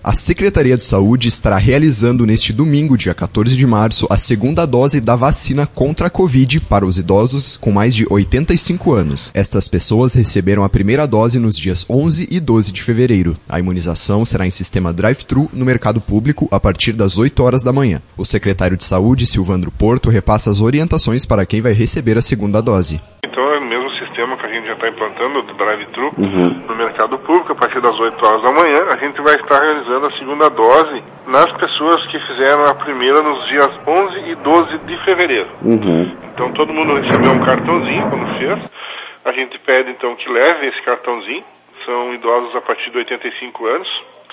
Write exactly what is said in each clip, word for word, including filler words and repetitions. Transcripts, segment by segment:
A Secretaria de Saúde estará realizando neste domingo, dia quatorze de março, a segunda dose da vacina contra a Covid para os idosos com mais de oitenta e cinco anos. Estas pessoas receberam a primeira dose nos dias onze e doze de fevereiro. A imunização será em sistema drive-thru no mercado público a partir das oito horas da manhã. O secretário de Saúde, Silvandro Porto, repassa as orientações para quem vai receber a segunda dose. Então é o mesmo sistema que a gente já está implantando, do drive-thru, uhum. no mercado público, a partir das oito horas da manhã, a gente vai estar realizando a segunda dose nas pessoas que fizeram a primeira nos dias onze e doze de fevereiro. Uhum. Então todo mundo recebeu um cartãozinho quando fez, a gente pede então que leve esse cartãozinho, são idosos a partir de oitenta e cinco anos,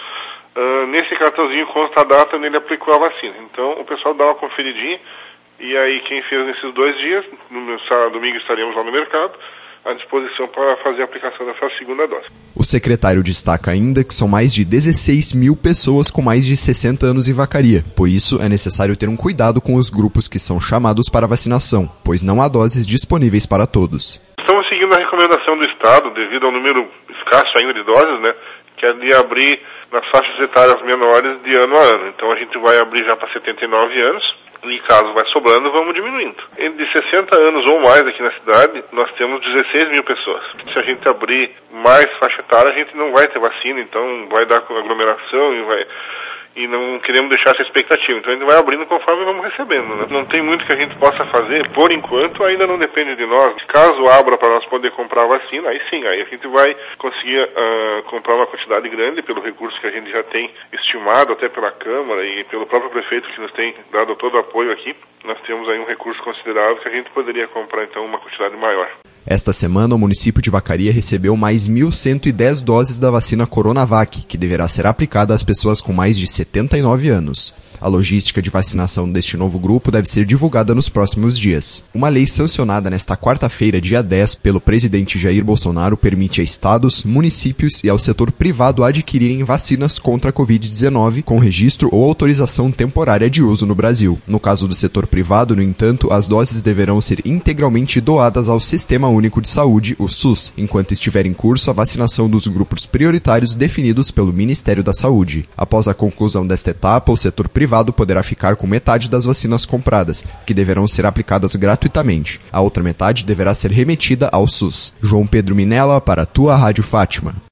uh, nesse cartãozinho consta a data onde ele aplicou a vacina, então o pessoal dá uma conferidinha, e aí quem fez nesses dois dias, no sábado, domingo estaremos lá no mercado, à disposição para fazer a aplicação dessa segunda dose. O secretário destaca ainda que são mais de dezesseis mil pessoas com mais de sessenta anos em Vacaria. Por isso, é necessário ter um cuidado com os grupos que são chamados para vacinação, pois não há doses disponíveis para todos. Estamos seguindo a recomendação do Estado, devido ao número escasso ainda de doses, né, que é de abrir nas faixas etárias menores de ano a ano. Então a gente vai abrir já para setenta e nove anos. E caso vai sobrando, vamos diminuindo. De sessenta anos ou mais aqui na cidade, nós temos dezesseis mil pessoas. Se a gente abrir mais faixa etária, a gente não vai ter vacina, então vai dar aglomeração e vai... E não queremos deixar essa expectativa. Então a gente vai abrindo conforme vamos recebendo, né? Não tem muito que a gente possa fazer, por enquanto ainda não depende de nós. Caso abra para nós poder comprar a vacina, aí sim, aí a gente vai conseguir uh, comprar uma quantidade grande pelo recurso que a gente já tem estimado até pela Câmara e pelo próprio prefeito que nos tem dado todo o apoio aqui. Nós temos aí um recurso considerável que a gente poderia comprar então uma quantidade maior. Esta semana, o município de Vacaria recebeu mais mil cento e dez doses da vacina Coronavac, que deverá ser aplicada às pessoas com mais de setenta e nove anos. A logística de vacinação deste novo grupo deve ser divulgada nos próximos dias. Uma lei sancionada nesta quarta-feira, dia dez, pelo presidente Jair Bolsonaro permite a estados, municípios e ao setor privado adquirirem vacinas contra a covid dezenove com registro ou autorização temporária de uso no Brasil. No caso do setor privado, no entanto, as doses deverão ser integralmente doadas ao Sistema Único de Saúde, o SUS, enquanto estiver em curso a vacinação dos grupos prioritários definidos pelo Ministério da Saúde. Após a conclusão desta etapa, o setor privado poderá ficar com metade das vacinas compradas, que deverão ser aplicadas gratuitamente. A outra metade deverá ser remetida ao SUS. João Pedro Minella para a tua Rádio Fátima.